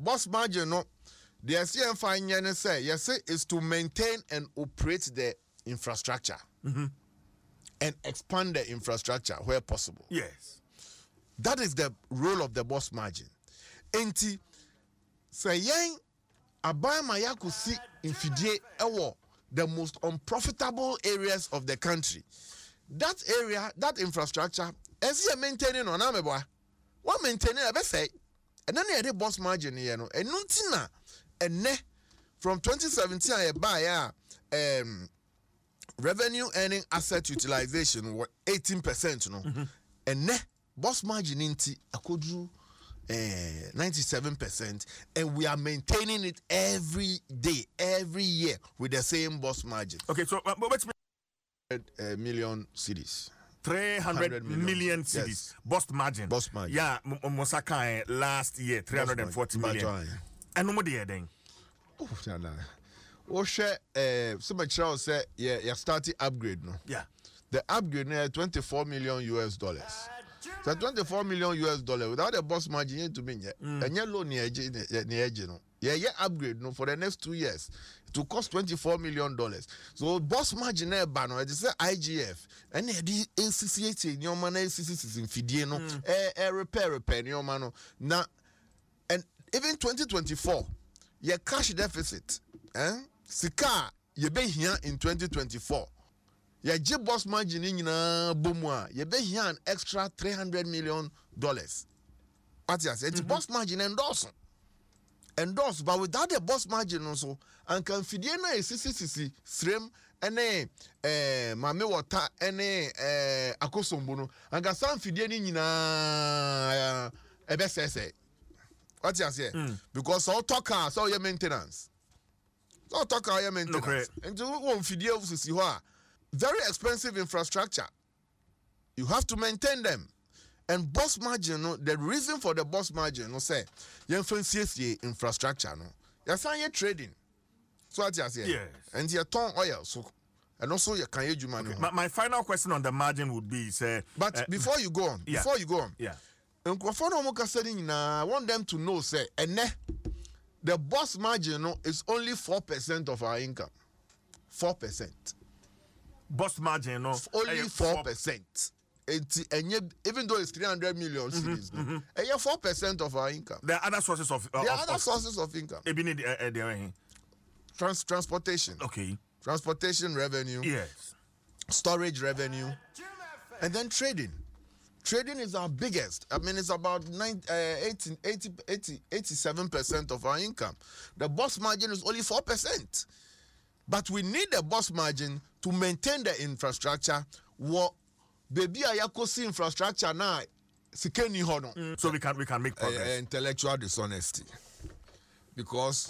boss margin no the SCM fine say yes is to maintain and operate the infrastructure and expand the infrastructure where possible. Yes. That is the role of the boss margin. Enti say yen abama yakusi infidie ewo the most unprofitable areas of the country. That area, that infrastructure, as you maintaining on ameboa, what maintaining a say, and then the boss margin here no, and nuntina, and ne from 2017 I buy revenue earning asset utilization were 18%, no, and ne boss margin inti akodru 97%, and we are maintaining it every day, every year with the same boss margin. Okay, so what's million cedis. 300 million cedis. Yes. Boss margin. Boss margin. Yeah, Mosaka last year 340 million. And no more there then. Oh, share so much say yeah starting upgrade no. Yeah. The upgrade now $24 million. So $24 million without a boss margin to mean and your loan near no. Yeah, upgrade no for the next 2 years. It will cost $24 million. So boss margin banner it is IGF and the ACCA in your money ACCC in Fidie no repair in your mano now and even 2024 your cash deficit sika ye be here in 2024 your J boss margin in bomwa ye be here an extra $300 million. What you say? It's boss margin endorse, but without the boss margin also, and can Fidie na CCC stream ene mame water ene akosombono and can some Fidie ni nyina ebesese. What you say? Because all talk so your maintenance. So talk your maintenance. And you won't Fidie CCC ho. Very expensive infrastructure. You have to maintain them. And boss margin, no, the reason for the boss margin, no, say, you fancy infrastructure, no, you're saying trading. So what you say? Yes. And you're ton oil, so, and also you can use money. My final question on the margin would be, say, but before you go on, yeah. and I want them to know, say, and the boss margin, no, is only 4% of our income. 4%. Boss margin, no, only 4%. Even though it's 300 million cities, and 4% of our income. There are other sources of sources of income. Transportation. Okay. Transportation revenue. Yes. Storage revenue, and then trading. Trading is our biggest. I mean, it's about 87% of our income. The boss margin is only 4%. But we need the boss margin to maintain the infrastructure. What baby ayakosi infrastructure now sikeni hono. So we can make progress. Intellectual dishonesty. Because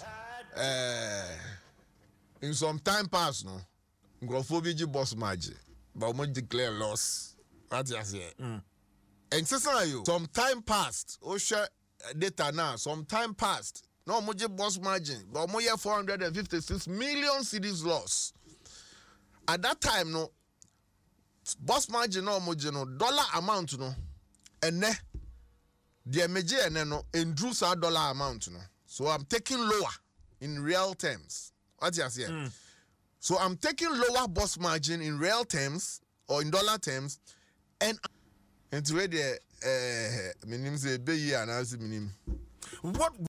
in some time past no ngofobiji boss margin but we declare loss. What you say? And you some time past share data now some time past no moje boss margin but mo 456 million cedis loss. At that time no boss margin no moje no dollar amount no ene the meje ene no endru sa dollar amount no. So I'm taking lower in real terms. What you say? So I'm taking lower boss margin in real terms or in dollar terms and into where the minim say be here and as minim. What